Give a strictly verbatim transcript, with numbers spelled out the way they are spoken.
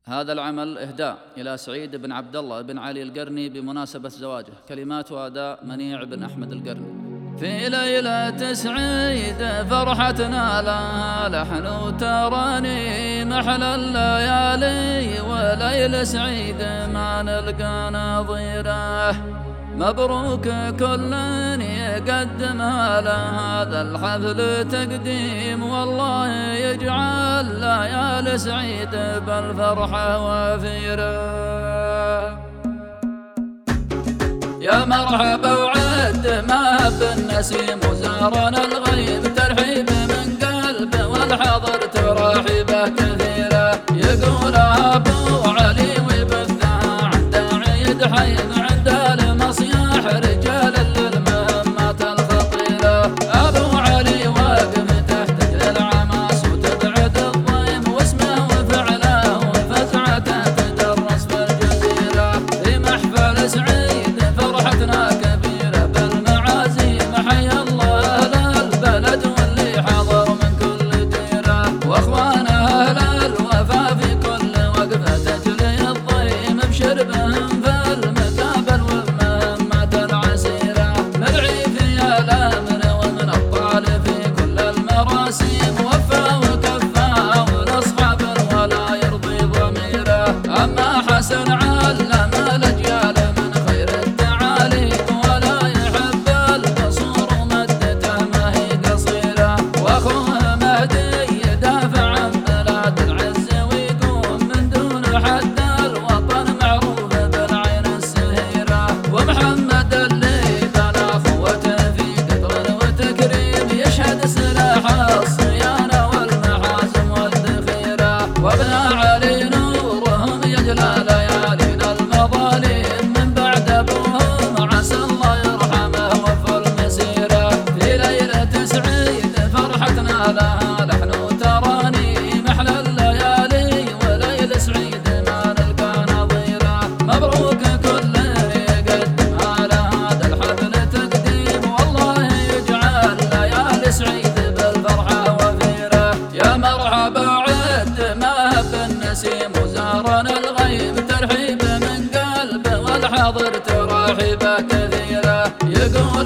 هذا العمل إهداء إلى سعيد بن عبد الله بن علي القرني بمناسبة زواجه، كلمات وأداء منيع بن أحمد القرني. في ليلة سعيد فرحتنا لها لحن وتراني محل الليالي، وليل سعيد ما نلقى نظيره. مبروك كل يقدمها لهذا الحفل تقديم، والله يجعل ليالي سعيد بالفرحة وفيره. يا مرحبا وعد ما بالنسيم وزارنا الغيب، ترحيب من قلب والحضر تراحيبه كثيرة. يقول أبو علي ويبثها عند عيد حيم عند المصياح رجال للمهمات الخطيرة. أبو علي واقف تحت العماس وتبعد الضيم، واسمه وفعله وفتعته تدرس في الجزيرة. في محفل سعيد فرحتنا كبيرة بالمعازيم، حيا الله أهل البلد واللي حضر من كل ديرة، واخوانه أهل الوفا في كل وقفة تجلي الضيم بشربهم في المقابل ومهمات العسيرة. ندعي في الأمر ومن الطال في كل المراسيم، وفى وكفى ولأصحاب ولا يرضي ضميره. أما حسن علم الأجيال من خير التعاليم، ولا يحب القصور ومدته ما هي قصيرة. واخوه مهدي يدافع عن بلاد العز ويقوم من دون حد الوطن معروف بالعين السهيرة. ومحمد اللي بنى اخوته في قدر وتكريم، يشهد سلاح الصيانة والمحازم والذخيرة. وابن علي نورهم يجلى ليالينا المظالم، من بعد ابوهم عسى الله يرحمه وفي المسيرة. في ليلة سعيد فرحتنا لها لحن وتراني محل الليالي، وليل سعيد ما نلقى نظيره. مبروك كل يقدم على هذا الحفل تقديم، والله يجعل ليالي سعيد بالفرحة وفيره. يا مرحبا عد ما بالنسيم وزارنا الغيب، ترحيب من قلب والحضر تراحيبه كثيرة. يقول